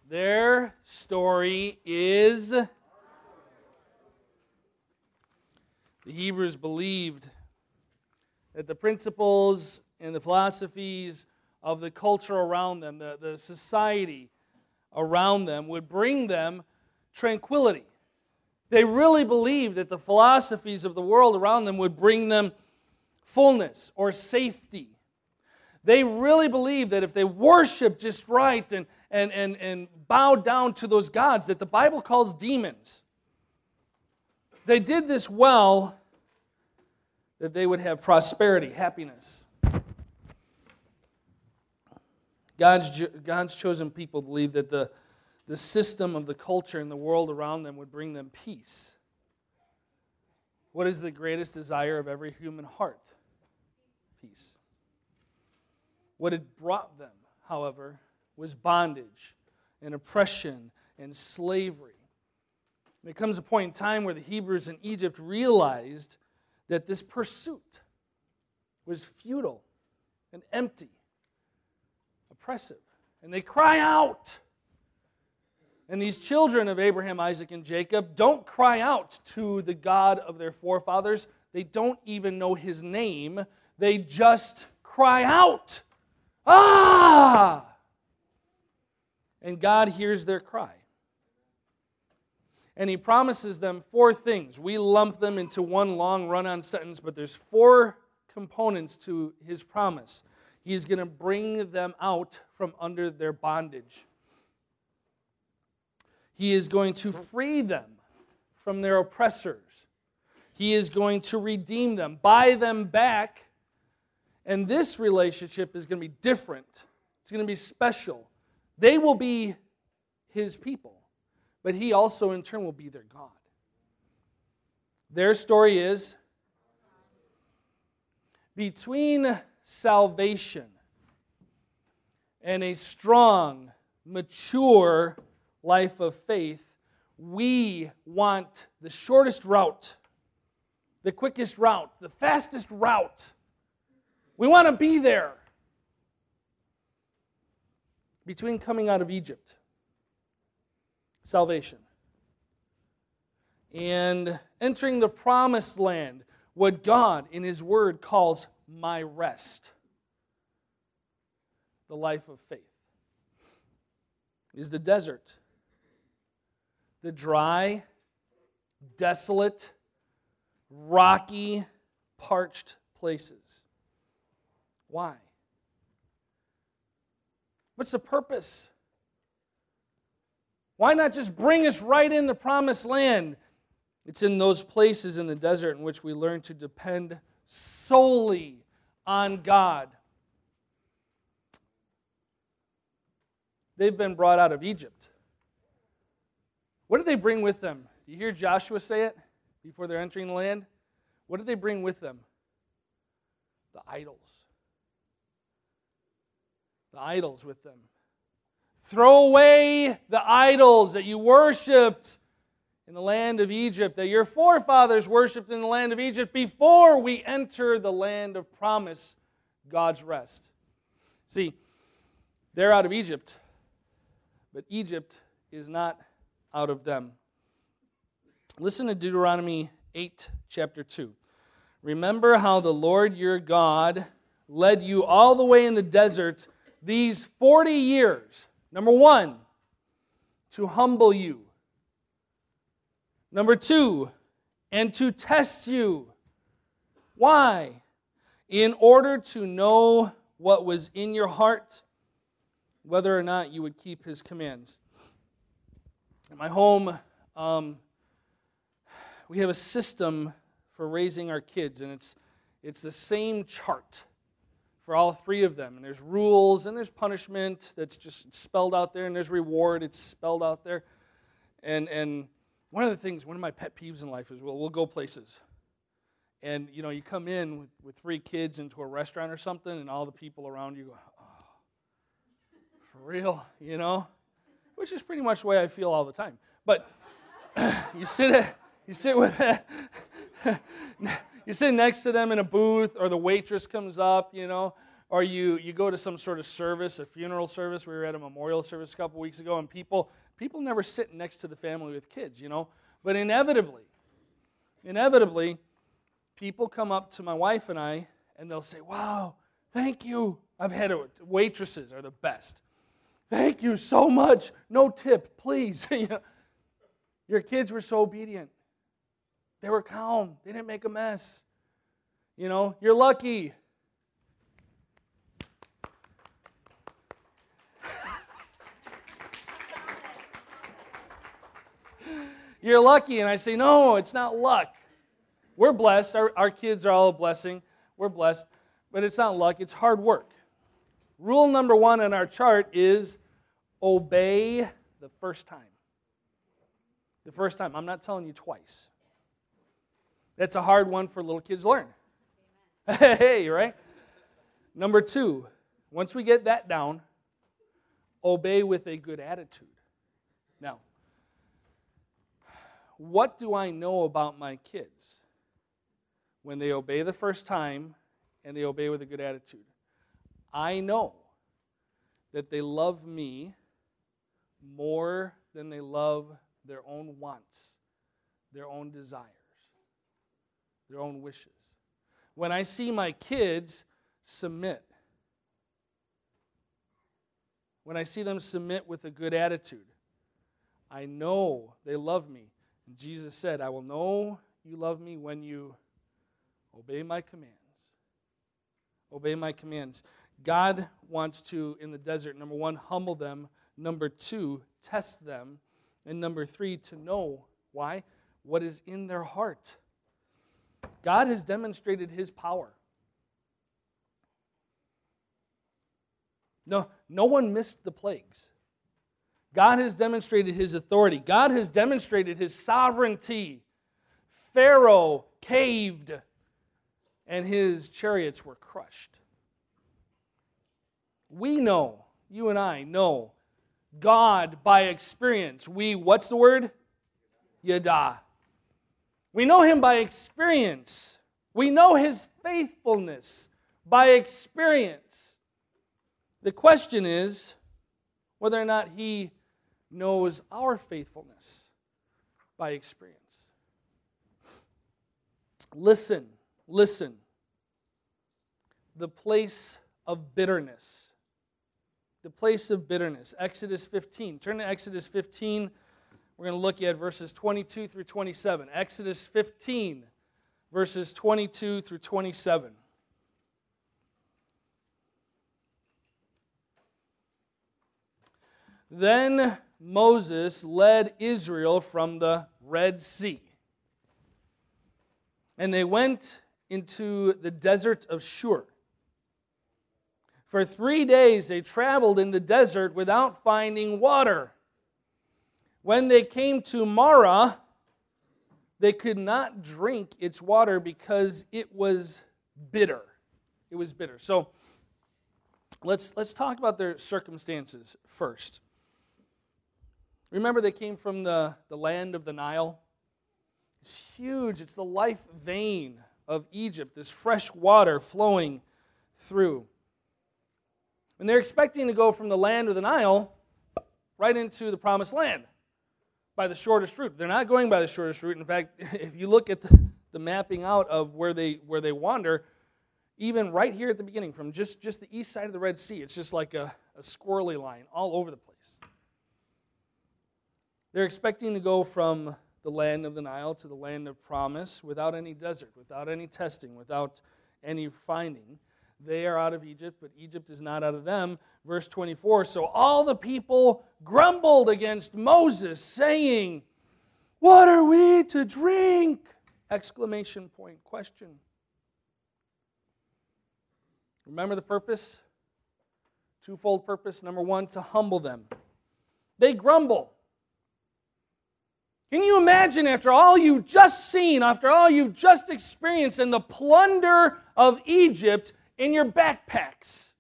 Their story is... The Hebrews believed that the principles and the philosophies of the culture around them, the society around them, would bring them tranquility. They really believed that the philosophies of the world around them would bring them fullness or safety. They really believed that if they worshiped just right and bowed down to those gods that the Bible calls demons, they did this well, that they would have prosperity, happiness. God's chosen people believed that the system of the culture and the world around them would bring them peace. What is the greatest desire of every human heart? Peace. What had brought them, however, was bondage and oppression and slavery. There comes a point in time where the Hebrews in Egypt realized that this pursuit was futile and empty, oppressive. And they cry out. And these children of Abraham, Isaac, and Jacob don't cry out to the God of their forefathers. They don't even know His name. They just cry out. Ah! And God hears their cry. And He promises them 4 things. We lump them into one long run-on sentence, but there's 4 components to His promise. He's going to bring them out from under their bondage. He is going to free them from their oppressors. He is going to redeem them, buy them back. And this relationship is going to be different. It's going to be special. They will be His people, but He also in turn will be their God. Their story is between salvation and a strong, mature life of faith, we want the shortest route, the quickest route, the fastest route. We want to be there. Between coming out of Egypt, salvation, and entering the promised land, what God in His Word calls my rest, the life of faith, is the desert. The dry, desolate, rocky, parched places. Why? What's the purpose? Why not just bring us right in the promised land? It's in those places in the desert in which we learn to depend solely on God. They've been brought out of Egypt. What did they bring with them? Do you hear Joshua say it before they're entering the land? What did they bring with them? The idols. The idols with them. Throw away the idols that you worshipped in the land of Egypt, that your forefathers worshipped in the land of Egypt before we enter the land of promise, God's rest. See, they're out of Egypt, but Egypt is not out of them. Listen to Deuteronomy 8, chapter 2. Remember how the Lord your God led you all the way in the desert these 40 years. Number 1, to humble you. Number 2, and to test you. Why? In order to know what was in your heart, whether or not you would keep His commands. In my home, we have a system for raising our kids, and it's the same chart for all 3 of them. And there's rules, and there's punishment that's just spelled out there, and there's reward, it's spelled out there. And one of my pet peeves in life is, we'll go places. And, you come in with 3 kids into a restaurant or something, and all the people around you go, oh, for real, Which is pretty much the way I feel all the time. But you sit next to them in a booth, or the waitress comes up, Or you go to some sort of service, a funeral service. We were at a memorial service a couple weeks ago, and people never sit next to the family with kids, But inevitably, people come up to my wife and I, and they'll say, "Wow, thank you." I've had waitresses are the best. "Thank you so much. No tip, please." Your kids were so obedient. They were calm. They didn't make a mess. You're lucky. You're lucky. And I say, no, it's not luck. We're blessed. Our kids are all a blessing. We're blessed. But it's not luck. It's hard work. Rule number 1 on our chart is obey the first time. The first time. I'm not telling you twice. That's a hard one for little kids to learn. Hey, right? Number 2, once we get that down, obey with a good attitude. Now, what do I know about my kids when they obey the first time and they obey with a good attitude? I know that they love me more than they love their own wants, their own desires, their own wishes. When I see my kids submit, when I see them submit with a good attitude, I know they love me. And Jesus said, "I will know you love me when you obey my commands." Obey my commands. God wants to, in the desert, number 1, humble them. Number 2, test them. And number 3, to know, why? What is in their heart. God has demonstrated His power. No one missed the plagues. God has demonstrated His authority. God has demonstrated His sovereignty. Pharaoh caved, and his chariots were crushed. We know, you and I know, God by experience. What's the word? Yada. We know Him by experience. We know His faithfulness by experience. The question is whether or not He knows our faithfulness by experience. Listen. The place of bitterness. The place of bitterness. Exodus 15. Turn to Exodus 15. We're going to look at verses 22 through 27. Exodus 15, verses 22 through 27. Then Moses led Israel from the Red Sea, and they went into the desert of Shur. For 3 days they traveled in the desert without finding water. When they came to Marah, they could not drink its water because it was bitter. It was bitter. So let's talk about their circumstances first. Remember, they came from the land of the Nile. It's huge. It's the life vein of Egypt, this fresh water flowing through. And they're expecting to go from the land of the Nile right into the promised land by the shortest route. They're not going by the shortest route. In fact, if you look at the mapping out of where they wander, even right here at the beginning, from just the east side of the Red Sea, it's just like a squirrely line all over the place. They're expecting to go from the land of the Nile to the land of promise without any desert, without any testing, without any finding. They are out of Egypt, but Egypt is not out of them. Verse 24, so all the people grumbled against Moses, saying, "What are we to drink?" Exclamation point, question. Remember the purpose? Twofold purpose. Number 1, to humble them. They grumble. Can you imagine, after all you've just seen, after all you've just experienced, and the plunder of Egypt in your backpacks?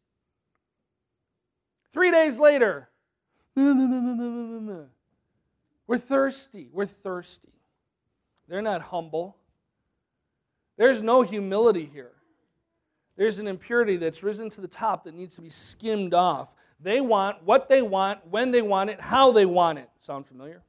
3 days later, we're thirsty. They're not humble. There's no humility here. There's an impurity that's risen to the top that needs to be skimmed off. They want what they want, when they want it, how they want it. Sound familiar?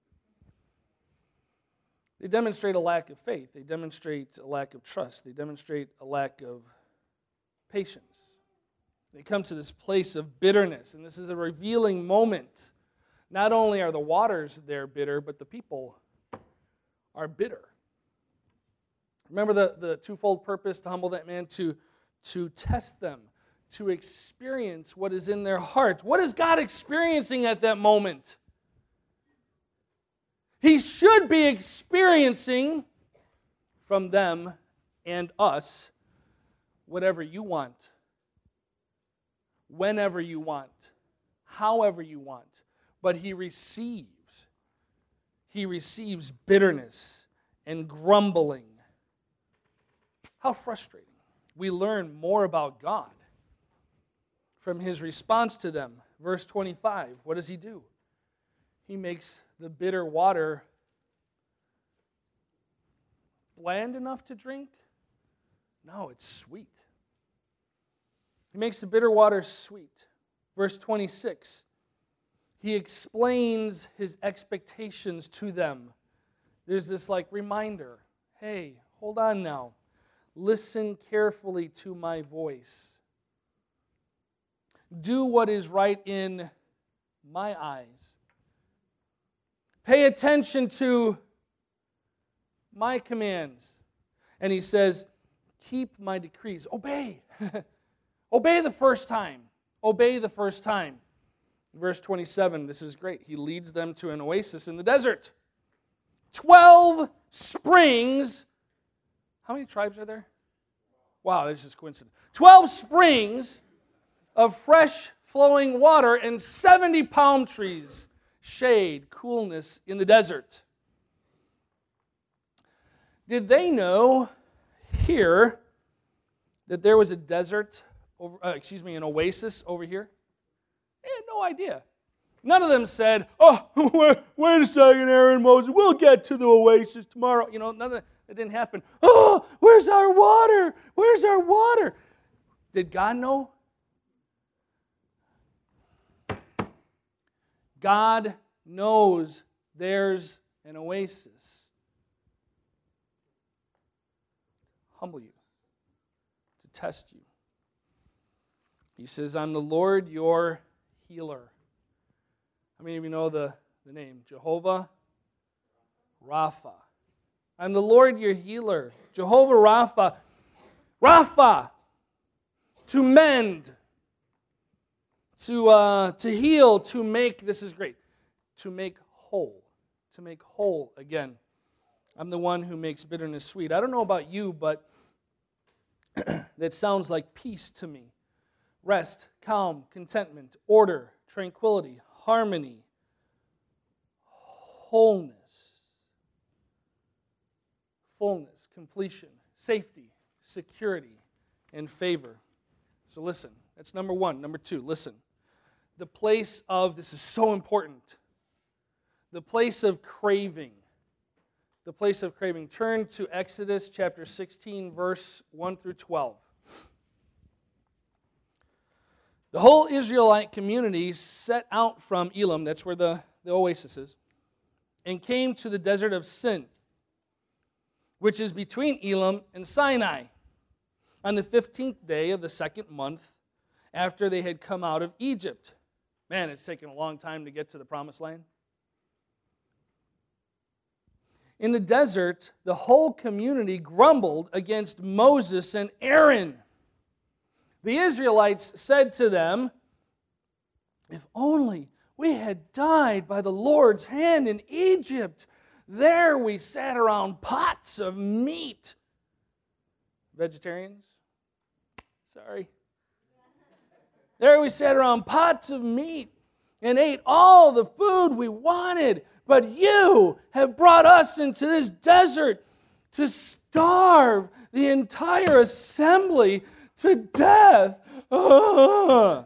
They demonstrate a lack of faith. They demonstrate a lack of trust. They demonstrate a lack of patience. They come to this place of bitterness, and this is a revealing moment. Not only are the waters there bitter, but the people are bitter. Remember the twofold purpose to humble that man, to test them, to experience what is in their heart. What is God experiencing at that moment? He should be experiencing from them and us whatever you want, whenever you want, however you want. But he receives bitterness and grumbling. How frustrating. We learn more about God from his response to them. Verse 25, what does he do? He makes the bitter water bland enough to drink? No, it's sweet. He makes the bitter water sweet. Verse 26, he explains his expectations to them. There's this reminder. Hey, hold on now. Listen carefully to my voice. Do what is right in my eyes. Pay attention to my commands. And he says, keep my decrees. Obey. Obey the first time. Obey the first time. Verse 27, this is great. He leads them to an oasis in the desert. 12 springs. How many tribes are there? Wow, that's just coincidence. 12 springs of fresh flowing water and 70 palm trees. Shade, coolness in the desert. Did they know here that there was a desert, an oasis over here? They had no idea. None of them said, oh, wait a second, Aaron, Moses, we'll get to the oasis tomorrow. None of that didn't happen. Oh, where's our water? Where's our water? Did God know? God knows there's an oasis. Humble you, to test you. He says, I'm the Lord, your healer. How many of you know the name? Jehovah Rapha. I'm the Lord, your healer. Jehovah Rapha. Rapha, to mend, to heal, to make, this is great, to make whole. To make whole again. I'm the one who makes bitterness sweet. I don't know about you, but that sounds like peace to me. Rest, calm, contentment, order, tranquility, harmony, wholeness, fullness, completion, safety, security, and favor. So listen, that's number one. Number two, listen. The place of, this is so important, the place of craving. The place of craving. Turn to Exodus chapter 16, verse 1 through 12. The whole Israelite community set out from Elim, that's where the oasis is, and came to the desert of Sin, which is between Elim and Sinai, on the 15th day of the second month after they had come out of Egypt. Man, it's taken a long time to get to the promised land. In the desert, the whole community grumbled against Moses and Aaron. The Israelites said to them, if only we had died by the Lord's hand in Egypt. There we sat around pots of meat. Vegetarians? Sorry. There we sat around pots of meat and ate all the food we wanted. But you have brought us into this desert to starve the entire assembly to death. One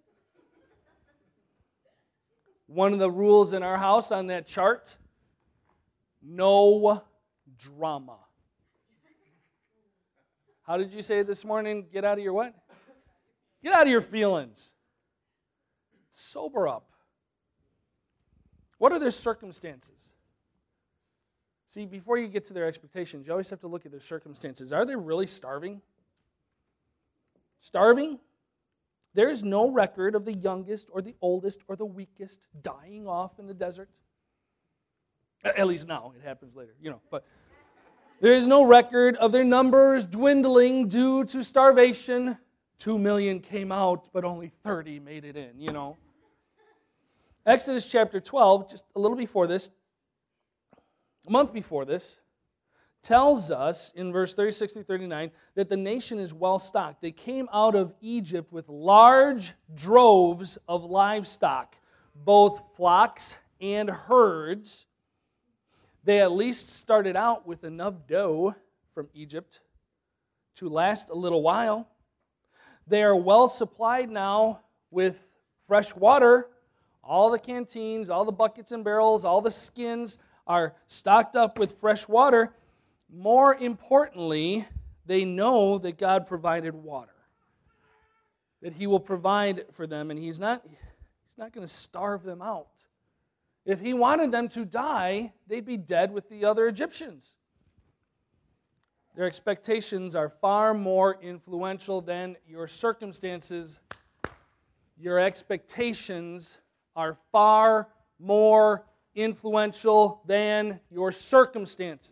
of the rules in our house on that chart, no drama. How did you say it this morning? Get out of your what? Get out of your feelings. Sober up. What are their circumstances? See, before you get to their expectations, you always have to look at their circumstances. Are they really starving? Starving? There is no record of the youngest or the oldest or the weakest dying off in the desert. At least now. It happens later, But there is no record of their numbers dwindling due to starvation. 2 million came out, but only 30 made it in, Exodus chapter 12, just a little before this, a month before this, tells us in verse 36 to 39 that the nation is well stocked. They came out of Egypt with large droves of livestock, both flocks and herds. They at least started out with enough dough from Egypt to last a little while. They are well supplied now with fresh water. All the canteens, all the buckets and barrels, all the skins are stocked up with fresh water. More importantly, they know that God provided water, that He will provide for them, and He's not going to starve them out. If He wanted them to die, they'd be dead with the other Egyptians. Their expectations are far more influential than your circumstances. Your expectations are far more influential than your circumstances.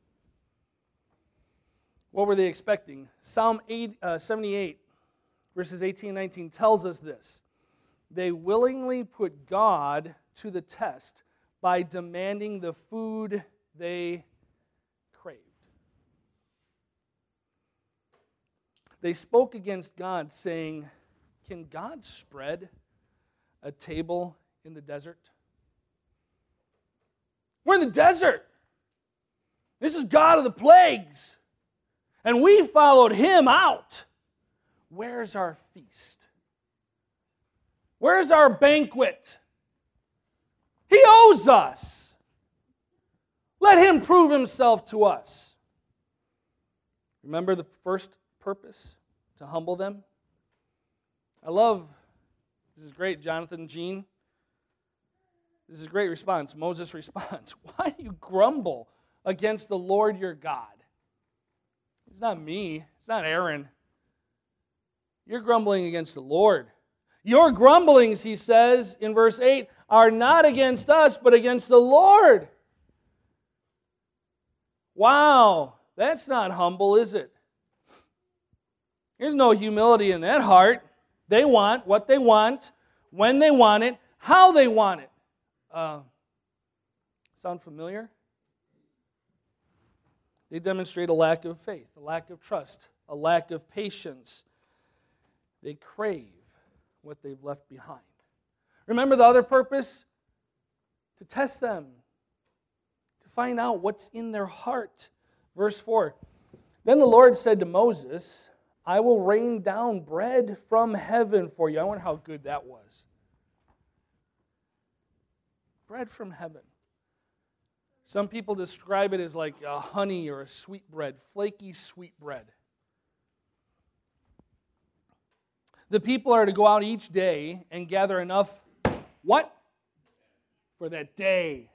What were they expecting? Psalm 78, verses 18 and 19 tells us this. They willingly put God to the test by demanding the food they craved. They spoke against God, saying, "Can God spread a table in the desert?" We're in the desert. This is God of the plagues. And we followed Him out. Where's our feast? Where's our banquet? He owes us. Let Him prove Himself to us. Remember the first purpose? To humble them. I love, this is great, Jonathan and Jean. This is a great response. Moses' response. Why do you grumble against the Lord your God? It's not me. It's not Aaron. You're grumbling against the Lord. Your grumblings, he says in verse 8, are not against us, but against the Lord. Wow, that's not humble, is it? There's no humility in that heart. They want what they want, when they want it, how they want it. Sound familiar? They demonstrate a lack of faith, a lack of trust, a lack of patience. They crave what they've left behind. Remember the other purpose? To test them, to find out what's in their heart. Verse 4, Then the Lord said to Moses, I will rain down bread from heaven for you. I wonder how good that was. Bread from heaven. Some people describe it as like a honey or a sweet bread, flaky sweet bread. The people are to go out each day and gather enough, what? For that day.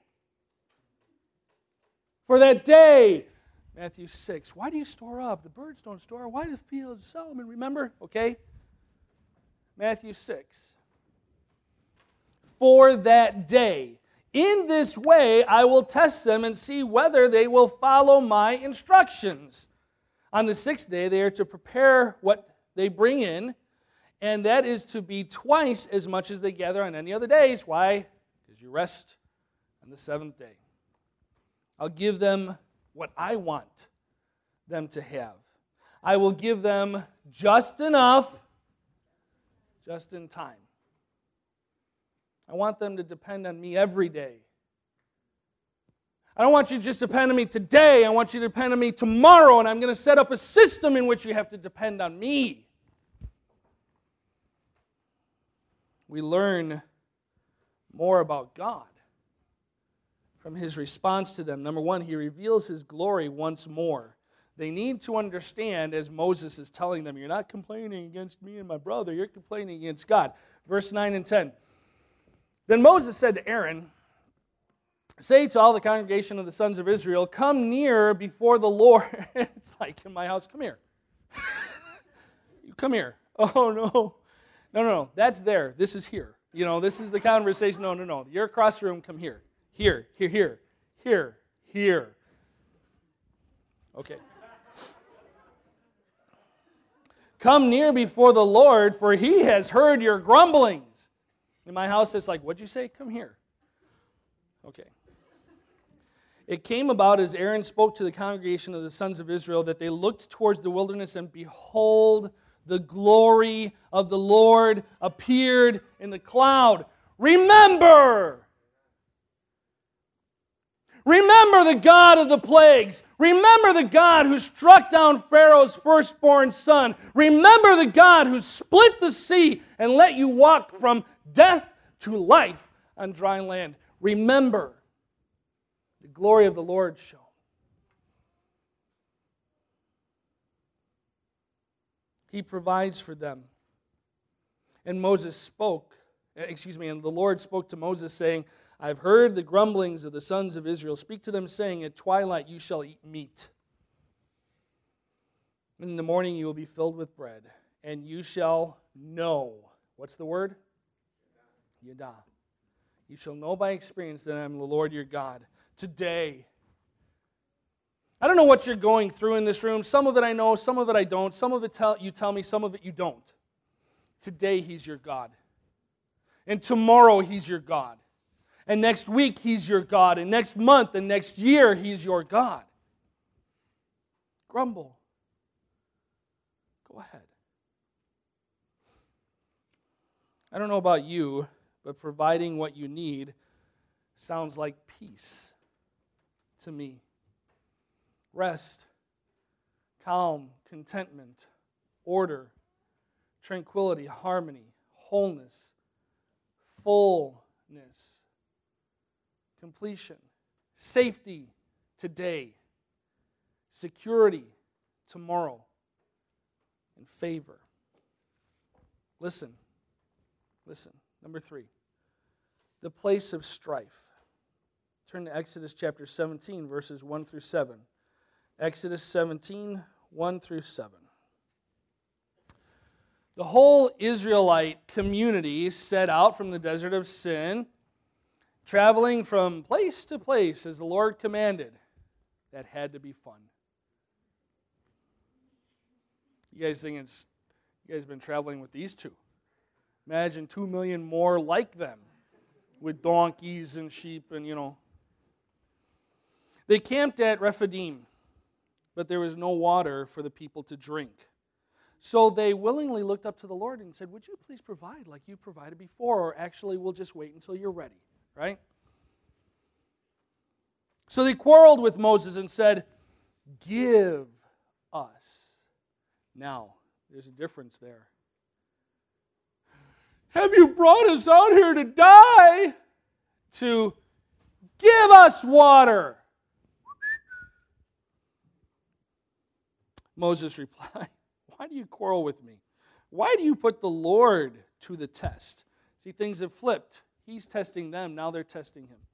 For that day. Matthew 6. Why do you store up? The birds don't store. Why do the fields sow them? And remember, okay? Matthew 6. For that day. In this way, I will test them and see whether they will follow my instructions. On the sixth day, they are to prepare what they bring in, and that is to be twice as much as they gather on any other days. Why? Because you rest on the seventh day. I'll give them what I want them to have. I will give them just enough, just in time. I want them to depend on me every day. I don't want you to just depend on me today. I want you to depend on me tomorrow, and I'm going to set up a system in which you have to depend on me. We learn more about God from His response to them. Number one, He reveals His glory once more. They need to understand, as Moses is telling them, you're not complaining against me and my brother, you're complaining against God. Verse 9 and 10. Then Moses said to Aaron, say to all the congregation of the sons of Israel, come near before the Lord. It's like in my house, come here. You come here. Oh, no. No. That's there. This is here. This is the conversation. No. You're across the room. Come here. Here. Okay. Come near before the Lord, for he has heard your grumblings. In my house, it's like, what'd you say? Come here. Okay. It came about as Aaron spoke to the congregation of the sons of Israel that they looked towards the wilderness, and behold, the glory of the Lord appeared in the cloud. Remember the God of the plagues. Remember the God who struck down Pharaoh's firstborn son. Remember the God who split the sea and let you walk from death to life on dry land. Remember the glory of the Lord shone. He provides for them. And and the Lord spoke to Moses, saying, I've heard the grumblings of the sons of Israel. Speak to them, saying, at twilight you shall eat meat. In the morning you will be filled with bread, and you shall know. What's the word? Yadah. You shall know by experience that I am the Lord your God. Today. I don't know what you're going through in this room. Some of it I know, some of it I don't. Some of it you tell me, some of it you don't. Today He's your God. And tomorrow He's your God. And next week He's your God. And next month and next year He's your God. Grumble. Go ahead. I don't know about you, but providing what you need sounds like peace to me. Rest, calm, contentment, order, tranquility, harmony, wholeness, fullness, completion, safety today, security tomorrow, and favor. Listen. Number 3, the place of strife. Turn to Exodus chapter 17, verses 1 through 7. Exodus 17, 1 through 7. The whole Israelite community set out from the desert of Sin, traveling from place to place as the Lord commanded. That had to be fun. You guys think you guys have been traveling with these two. Imagine 2 million more like them with donkeys and sheep and, They camped at Rephidim, but there was no water for the people to drink. So they willingly looked up to the Lord and said, would you please provide like you provided before, or actually we'll just wait until you're ready, right? So they quarreled with Moses and said, give us. Now, there's a difference there. Have you brought us out here to die? To give us water. Moses replied, why do you quarrel with me? Why do you put the Lord to the test? See, things have flipped. He's testing them, now they're testing him.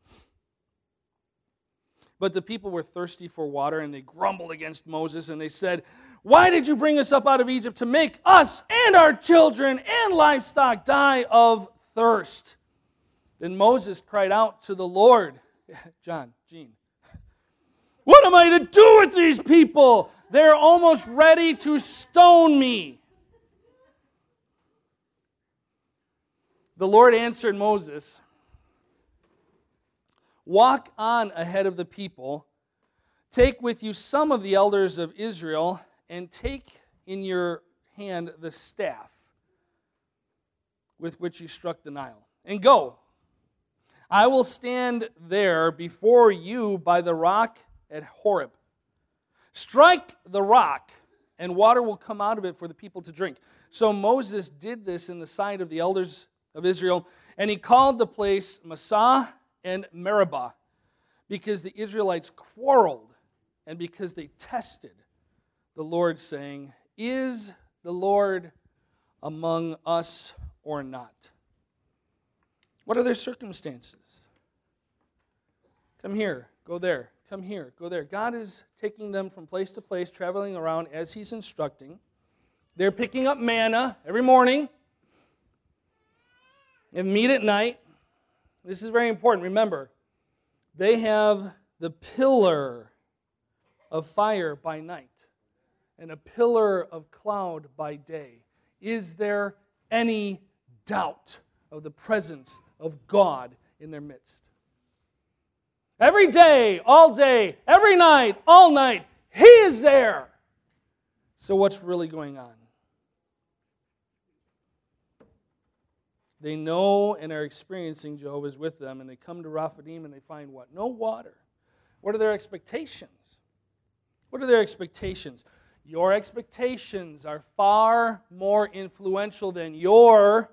But the people were thirsty for water, and they grumbled against Moses, and they said, why did you bring us up out of Egypt to make us and our children and livestock die of thirst? Then Moses cried out to the Lord, Gene, what am I to do with these people? They're almost ready to stone me. The Lord answered Moses, walk on ahead of the people, take with you some of the elders of Israel, and take in your hand the staff with which you struck the Nile, and go. I will stand there before you by the rock at Horeb. Strike the rock, and water will come out of it for the people to drink. So Moses did this in the sight of the elders of Israel, and he called the place Massah and Meribah, because the Israelites quarreled and because they tested the Lord saying, "Is the Lord among us or not?" What are their circumstances? Come here, go there. Come here, go there. God is taking them from place to place, traveling around as He's instructing. They're picking up manna every morning and meat at night. This is very important. Remember, they have the pillar of fire by night and a pillar of cloud by day. Is there any doubt of the presence of God in their midst? Every day, every night, all night, He is there. So what's really going on? They know and are experiencing Jehovah is with them, and they come to Rephidim and they find what? No water. What are their expectations? What are their expectations? Your expectations are far more influential than your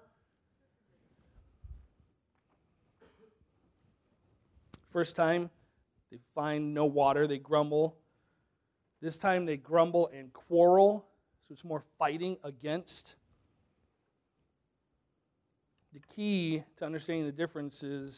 first time. They find no water, they grumble. This time they grumble and quarrel, so it's more fighting against. The key to understanding the difference is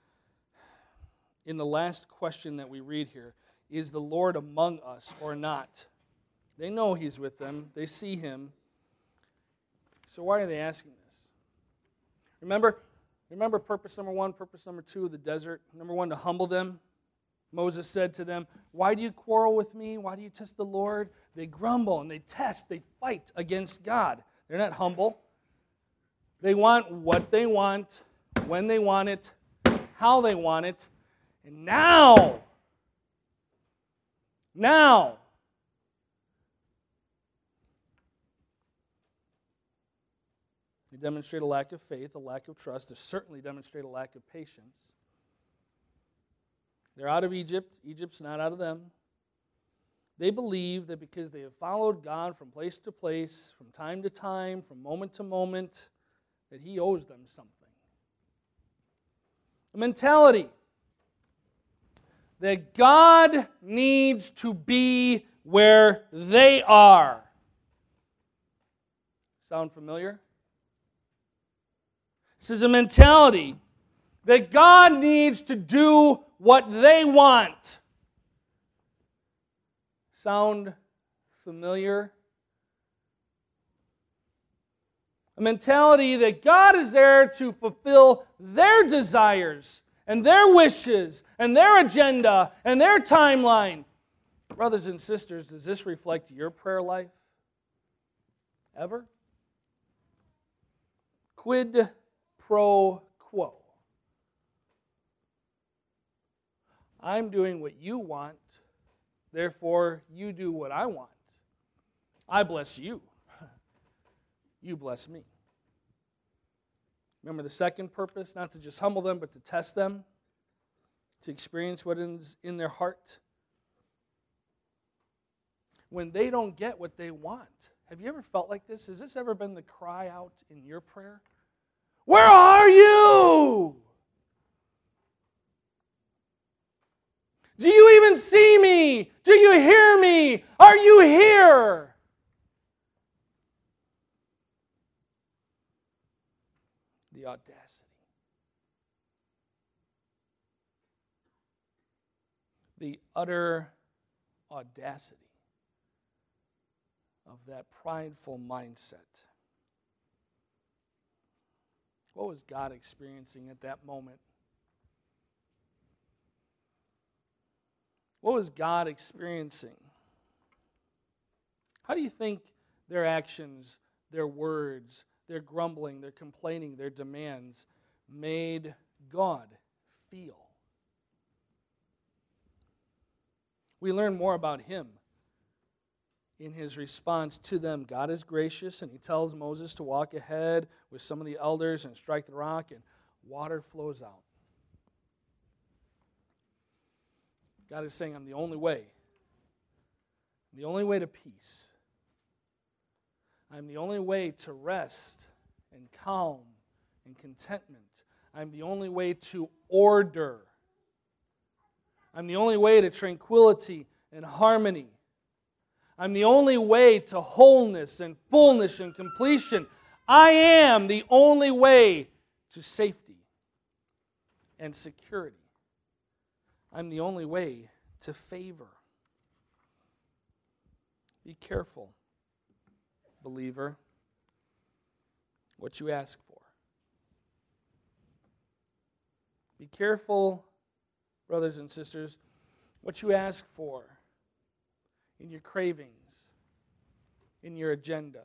in the last question that we read here, is the Lord among us or not? They know He's with them. They see Him. So why are they asking this? Remember purpose number 1, purpose number 2 of the desert? Number 1, to humble them. Moses said to them, "Why do you quarrel with me? Why do you test the Lord?" They grumble and they test, they fight against God. They're not humble. They want what they want, when they want it, how they want it, and now, they demonstrate a lack of faith, a lack of trust. They certainly demonstrate a lack of patience. They're out of Egypt. Egypt's not out of them. They believe that because they have followed God from place to place, from time to time, from moment to moment, that He owes them something. A mentality that God needs to be where they are. Sound familiar? This is a mentality that God needs to do what they want. Sound familiar? A mentality that God is there to fulfill their desires and their wishes and their agenda and their timeline. Brothers and sisters, does this reflect your prayer life? Ever? Quid pro quo. I'm doing what you want, therefore you do what I want. I bless you. You bless me. Remember the second purpose, not to just humble them, but to test them, to experience what is in their heart. When they don't get what they want, have you ever felt like this? Has this ever been the cry out in your prayer? Where are you? Do you even see me? Do you hear me? Are you here? The audacity. The utter audacity of that prideful mindset. What was God experiencing at that moment? What was God experiencing? How do you think their actions, their words, their grumbling, their complaining, their demands made God feel? We learn more about Him in His response to them. God is gracious, and He tells Moses to walk ahead with some of the elders and strike the rock, and water flows out. God is saying, I'm the only way. I'm the only way to peace. I'm the only way to rest and calm and contentment. I'm the only way to order. I'm the only way to tranquility and harmony. I'm the only way to wholeness and fullness and completion. I am the only way to safety and security. I'm the only way to favor. Be careful, believer, what you ask for. Be careful, brothers and sisters, what you ask for in your cravings, in your agendas.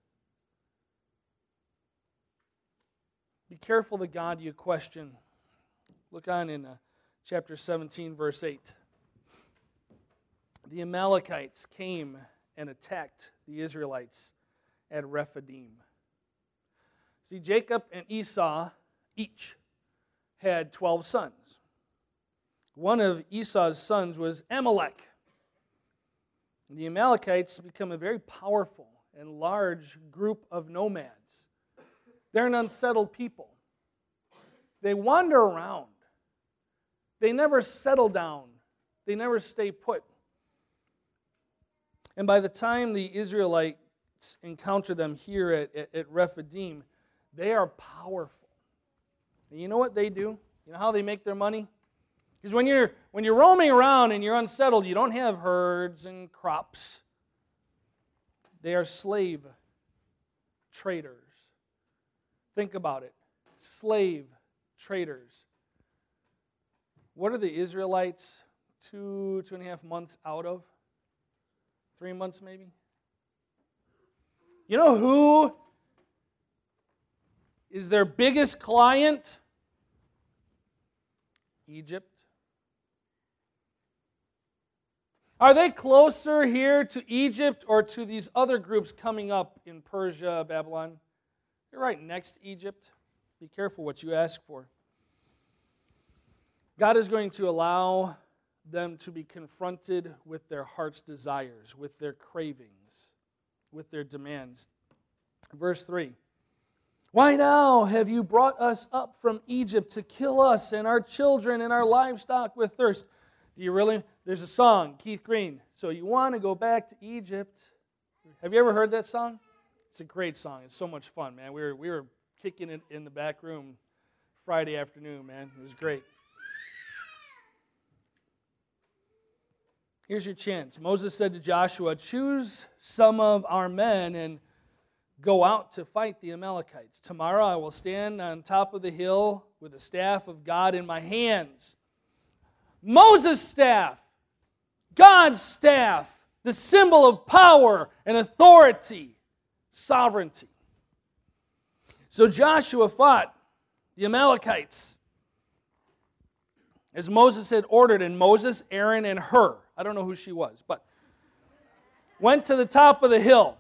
Be careful the God you question. Look on in chapter 17, verse 8. The Amalekites came and attacked the Israelites at Rephidim. See, Jacob and Esau each had 12 sons. One of Esau's sons was Amalek. The Amalekites become a very powerful and large group of nomads. They're an unsettled people. They wander around. They never settle down. They never stay put. And by the time the Israelites encounter them here at Rephidim, they are powerful. And you know what they do? You know how they make their money? Because when you're roaming around and you're unsettled, you don't have herds and crops. They are slave traders. Think about it. Slave traders. What are the Israelites 2.5 months out of? 3 months maybe? You know who is their biggest client? Egypt. Are they closer here to Egypt or to these other groups coming up in Persia, Babylon? They're right next to Egypt. Be careful what you ask for. God is going to allow them to be confronted with their heart's desires, with their cravings, with their demands. Verse 3. Why now have you brought us up from Egypt to kill us and our children and our livestock with thirst? Do you really? There's a song, Keith Green. So you want to go back to Egypt? Have you ever heard that song? It's a great song. It's so much fun, man. We were kicking it in the back room Friday afternoon, man. It was great. Here's your chance. Moses said to Joshua, choose some of our men and go out to fight the Amalekites. Tomorrow I will stand on top of the hill with the staff of God in my hands. Moses' staff, God's staff, the symbol of power and authority, sovereignty. So Joshua fought the Amalekites as Moses had ordered, and Moses, Aaron, and Hur, I don't know who she was, but went to the top of the hill.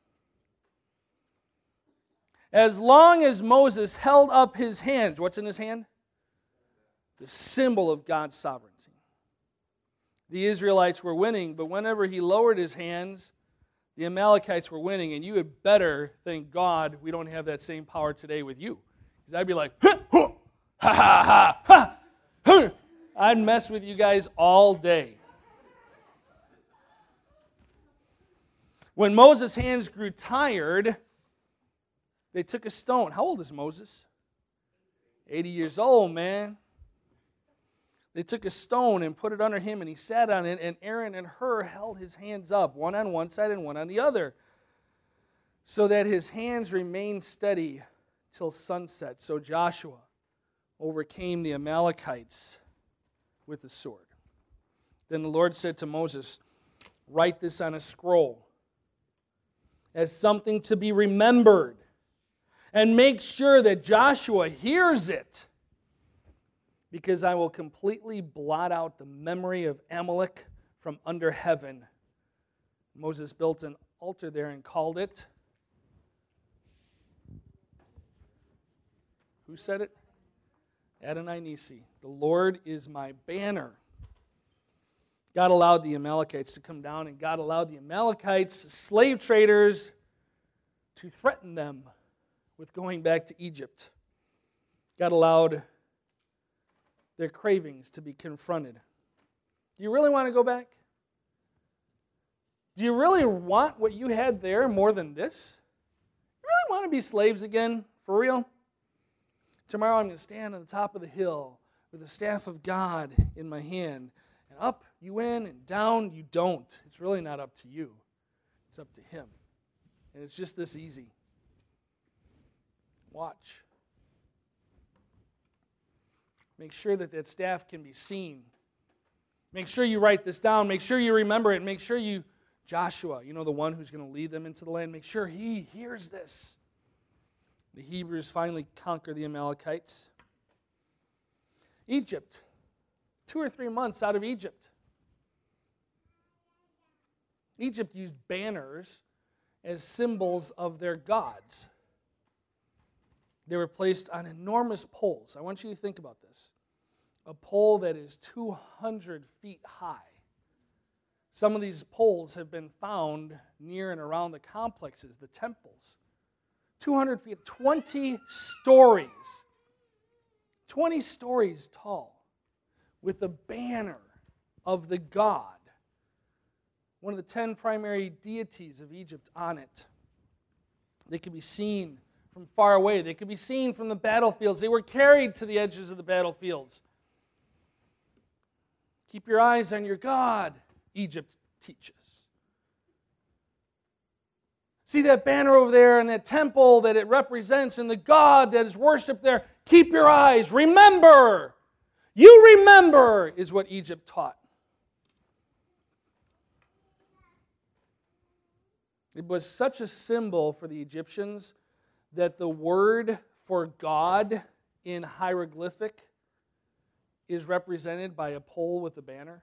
As long as Moses held up his hands, what's in his hand? The symbol of God's sovereignty. The Israelites were winning, but whenever he lowered his hands, the Amalekites were winning, and you had better thank God we don't have that same power today with you. Because I'd be like, ha, ha, ha, ha, ha. I'd mess with you guys all day. When Moses' hands grew tired, they took a stone. How old is Moses? 80 years old, man. They took a stone and put it under him, and he sat on it, and Aaron and Hur held his hands up, one on one side and one on the other, so that his hands remained steady till sunset. So Joshua overcame the Amalekites with the sword. Then the Lord said to Moses, write this on a scroll as something to be remembered, and make sure that Joshua hears it, because I will completely blot out the memory of Amalek from under heaven. Moses built an altar there and called it, who said it? Adonai Nisi. The Lord is my banner. God allowed the Amalekites to come down, and God allowed the Amalekites, slave traders, to threaten them with going back to Egypt. God allowed their cravings to be confronted. Do you really want to go back? Do you really want what you had there more than this? You really want to be slaves again? For real? Tomorrow I'm going to stand on the top of the hill with the staff of God in my hand. And up you win and down you don't. It's really not up to you. It's up to Him. And it's just this easy. Watch. Make sure that staff can be seen. Make sure you write this down. Make sure you remember it. Make sure Joshua, the one who's going to lead them into the land, make sure he hears this. The Hebrews finally conquer the Amalekites. Egypt. 2 or 3 months out of Egypt. Egypt used banners as symbols of their gods. They were placed on enormous poles. I want you to think about this. A pole that is 200 feet high. Some of these poles have been found near and around the complexes, the temples. 200 feet, 20 stories. 20 stories tall, with a banner of the god, one of the 10 primary deities of Egypt, on it. They could be seen from far away. They could be seen from the battlefields. They were carried to the edges of the battlefields. Keep your eyes on your God, Egypt teaches. See that banner over there and that temple that it represents and the God that is worshipped there. Keep your eyes. Remember. You remember is what Egypt taught. It was such a symbol for the Egyptians that the word for God in hieroglyphic is represented by a pole with a banner.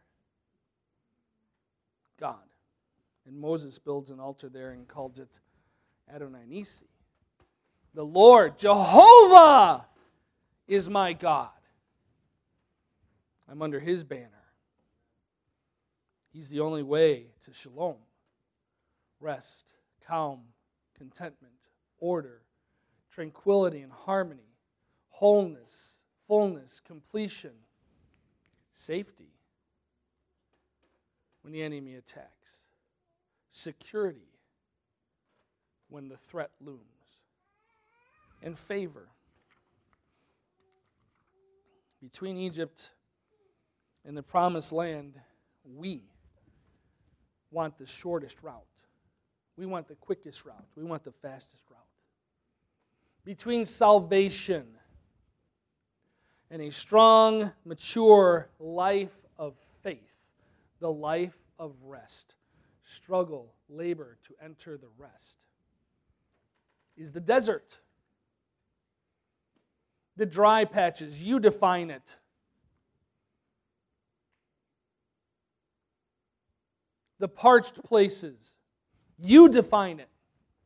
God. And Moses builds an altar there and calls it Adonai Nisi. The Lord, Jehovah, is my God. I'm under His banner. He's the only way to shalom, rest, calm, contentment, order, tranquility and harmony, wholeness, fullness, completion, safety when the enemy attacks, security when the threat looms, and favor. Between Egypt and the Promised Land, we want the shortest route. We want the quickest route. We want the fastest route. Between salvation and a strong, mature life of faith, the life of rest, struggle, labor to enter the rest, is the desert. The dry patches, you define it. The parched places, you define it.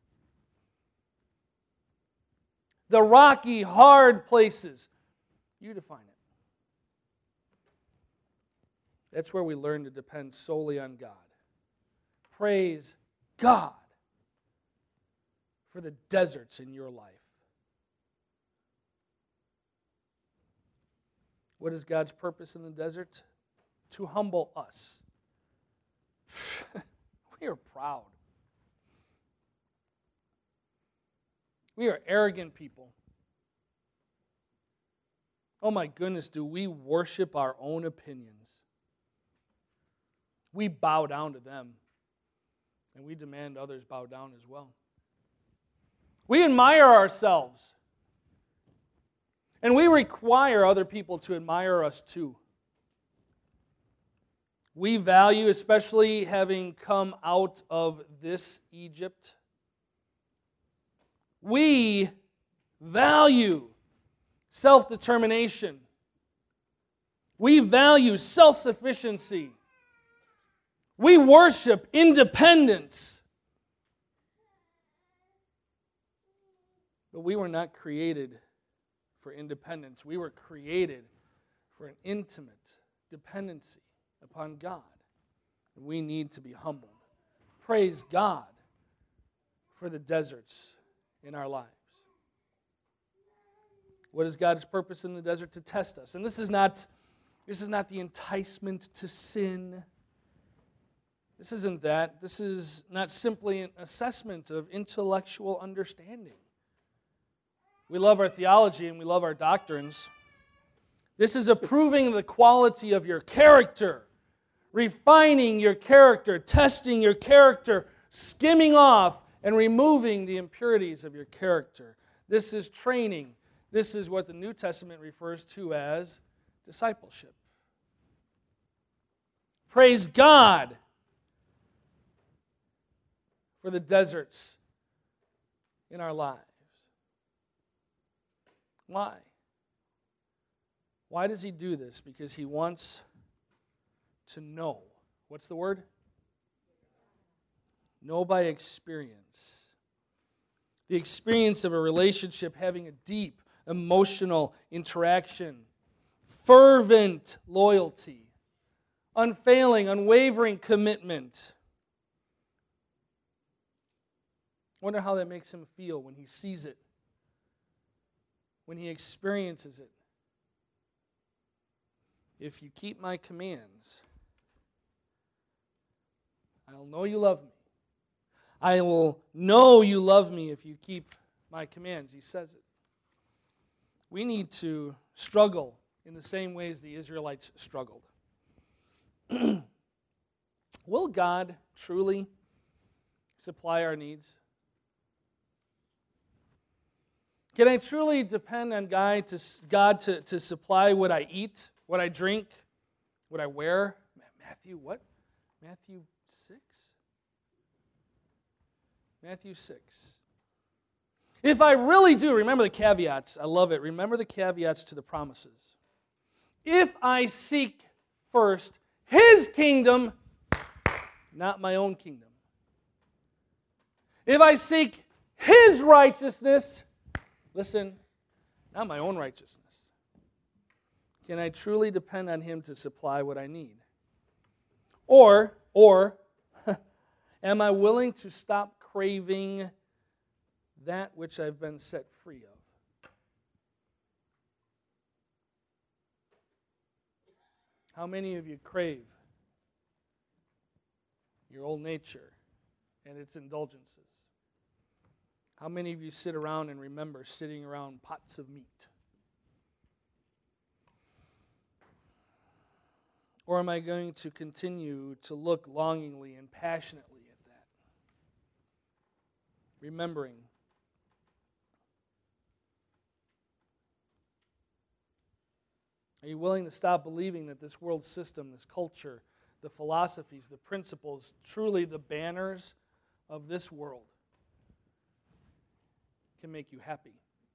The rocky, hard places, you define it. That's where we learn to depend solely on God. Praise God for the deserts in your life. What is God's purpose in the desert? To humble us. We are proud. We are arrogant people. Oh my goodness, do we worship our own opinions? We bow down to them, and we demand others bow down as well. We admire ourselves, and we require other people to admire us too. We value, especially having come out of this Egypt, we value self-determination. We value self-sufficiency. We worship independence. But we were not created for independence. We were created for an intimate dependency upon God. And we need to be humbled. Praise God for the deserts in our lives. What is God's purpose in the desert? To test us. And this is not the enticement to sin. This isn't that. This is not simply an assessment of intellectual understanding. We love our theology and we love our doctrines. This is approving the quality of your character, refining your character, testing your character, skimming off and removing the impurities of your character. This is training. This is what the New Testament refers to as discipleship. Praise God for the deserts in our lives. Why? Why does he do this? Because he wants to know. What's the word? Know by experience. The experience of a relationship having a deep emotional interaction, fervent loyalty, unfailing, unwavering commitment. I wonder how that makes him feel when he sees it, when he experiences it. If you keep my commands, I'll know you love me. I will know you love me if you keep my commands. He says it. We need to struggle in the same ways the Israelites struggled. Will God truly supply our needs? Can I truly depend on God to supply what I eat, what I drink, what I wear? Matthew, what? Matthew 6? Matthew 6. If I really do, remember the caveats. I love it. Remember the caveats to the promises. If I seek first His kingdom, not my own kingdom. If I seek His righteousness, listen, not my own righteousness. Can I truly depend on Him to supply what I need? Or am I willing to stop craving that which I've been set free of? How many of you crave your old nature and its indulgences? How many of you sit around and remember sitting around pots of meat? Or am I going to continue to look longingly and passionately at that? Remembering. Are you willing to stop believing that this world system, this culture, the philosophies, the principles, truly the banners of this world can make you happy?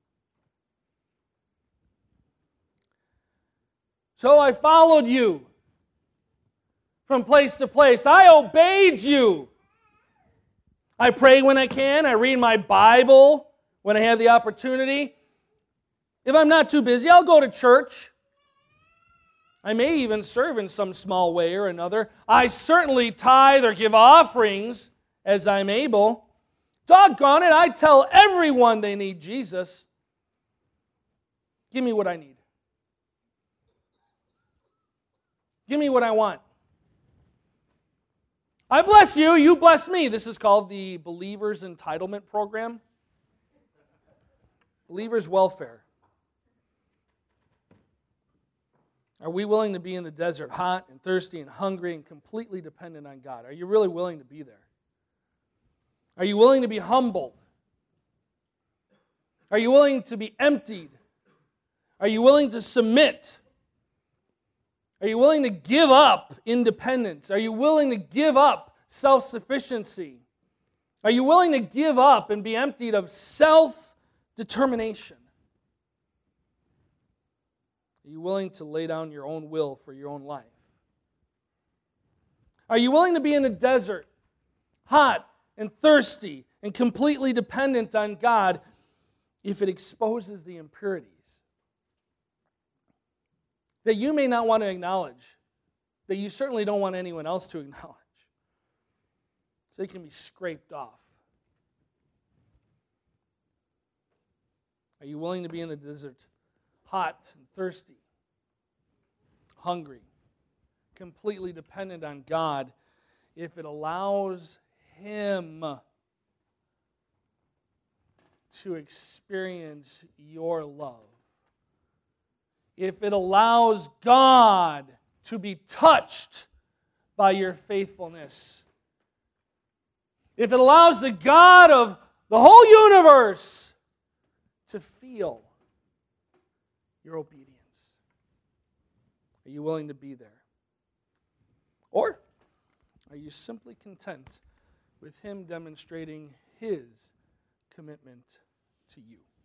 So I followed you from place to place. I obeyed you. I pray when I can. I read my Bible when I have the opportunity. If I'm not too busy, I'll go to church. I may even serve in some small way or another. I certainly tithe or give offerings as I'm able. Doggone it, I tell everyone they need Jesus. Give me what I need. Give me what I want. I bless you, you bless me. This is called the Believer's Entitlement Program. Believer's Welfare. Are we willing to be in the desert, hot and thirsty and hungry and completely dependent on God? Are you really willing to be there? Are you willing to be humbled? Are you willing to be emptied? Are you willing to submit? Are you willing to give up independence? Are you willing to give up self-sufficiency? Are you willing to give up and be emptied of self-determination? Are you willing to lay down your own will for your own life? Are you willing to be in the desert, hot and thirsty and completely dependent on God if it exposes the impurities that you may not want to acknowledge, that you certainly don't want anyone else to acknowledge, so they can be scraped off? Are you willing to be in the desert, hot and thirsty, hungry, completely dependent on God if it allows Him to experience your love, if it allows God to be touched by your faithfulness, if it allows the God of the whole universe to feel your obedience. Are you willing to be there? Or are you simply content with Him demonstrating His commitment to you?